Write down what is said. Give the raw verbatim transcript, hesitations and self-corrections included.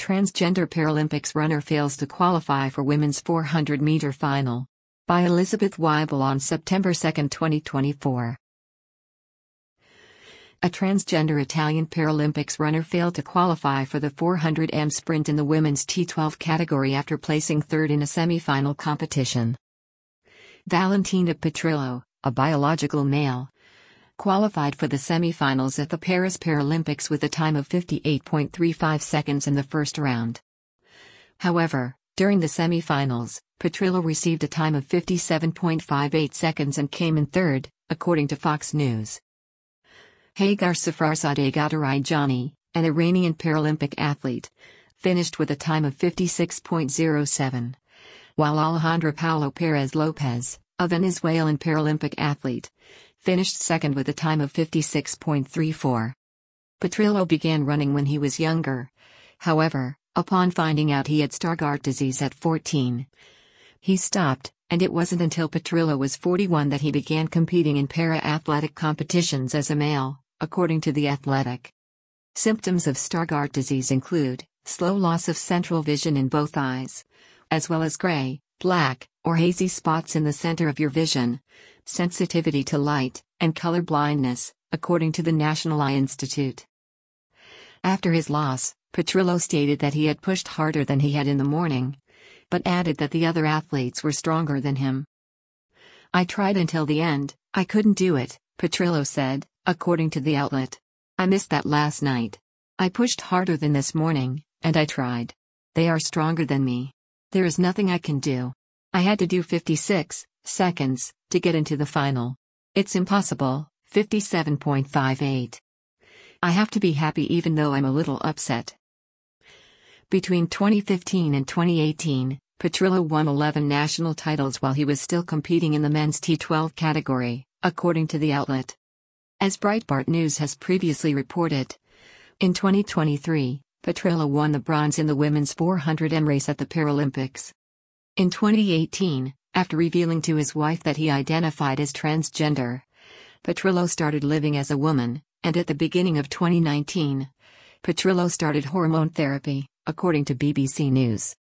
Transgender Paralympics runner fails to qualify for women's four hundred meter final. By Elizabeth Weibel on September second, twenty twenty-four. A transgender Italian Paralympics runner failed to qualify for the four hundred meters sprint in the women's T twelve category after placing third in a semi-final competition. Valentina Petrillo, a biological male, qualified for the semi-finals at the Paris Paralympics with a time of fifty-eight point three five seconds in the first round. However, during the semi-finals, Petrillo received a time of fifty-seven point five eight seconds and came in third, according to Fox News. Hagar Safarzadeh Ghadarejani, an Iranian Paralympic athlete, finished with a time of fifty-six point zero seven, while Alejandra Paulo Perez Lopez, a Venezuelan Paralympic athlete, finished second with a time of fifty-six point three four. Petrillo began running when he was younger. However, upon finding out he had Stargardt disease at fourteen, he stopped, and it wasn't until Petrillo was forty-one that he began competing in para-athletic competitions as a male, according to The Athletic. Symptoms of Stargardt disease include slow loss of central vision in both eyes, as well as gray, black, or hazy spots in the center of your vision, sensitivity to light, and color blindness, according to the National Eye Institute. After his loss, Petrillo stated that he had pushed harder than he had in the morning, but added that the other athletes were stronger than him. "I tried until the end, I couldn't do it," Petrillo said, according to the outlet. "I missed that last night. I pushed harder than this morning, and I tried. They are stronger than me. There is nothing I can do. I had to do fifty-six seconds to get into the final. It's impossible, fifty-seven point five eight. I have to be happy even though I'm a little upset." Between twenty fifteen and twenty eighteen, Petrillo won eleven national titles while he was still competing in the men's T twelve category, according to the outlet. As Breitbart News has previously reported, in twenty twenty-three, Petrillo won the bronze in the women's four hundred meters race at the Paralympics. In twenty eighteen, after revealing to his wife that he identified as transgender, Petrillo started living as a woman, and at the beginning of twenty nineteen, Petrillo started hormone therapy, according to B B C News.